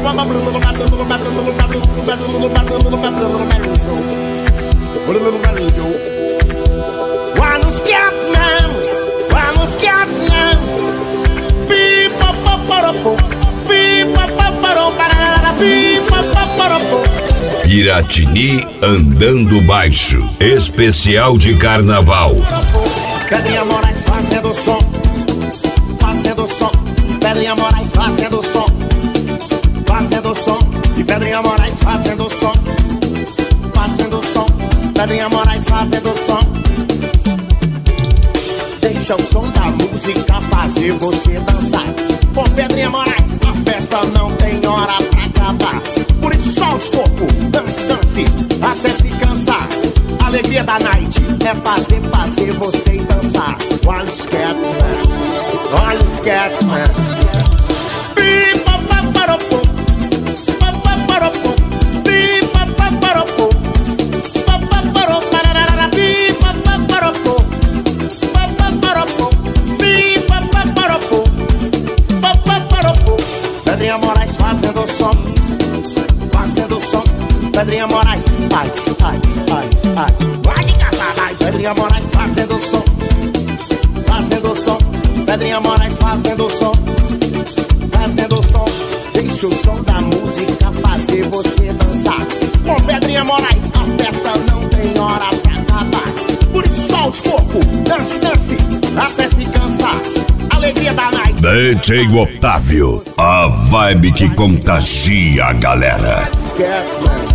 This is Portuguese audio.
Piratini Andando Baixo, especial de carnaval. Pedrinha Moraes fazendo som, fazendo som. Pedrinha Moraes fazendo som, fazendo som. E Pedrinha Moraes fazendo som, fazendo som. Pedrinha Moraes fazendo som. Deixa o som da música fazer você dançar. Com Pedrinha Moraes a festa não tem hora pra acabar. Por isso solte o corpo, dance, dance, até se cansar. A alegria da night é fazer vocês dançar. One scat man, one scat man. Pedrinha Moraes fazendo som, fazendo som. Pedrinha Moraes, ai, ai, ai, ai. Vai de casa, vai. Pedrinha Moraes fazendo som, fazendo som. Pedrinha Moraes fazendo som, fazendo som. Deixa o som da música fazer você dançar. Com Pedrinha Moraes a festa não tem hora pra acabar. Por isso solte o corpo, dance, dance, até se cansar. Alegria da night. DJ Otávio, a vibe que contagia a galera. Scat man.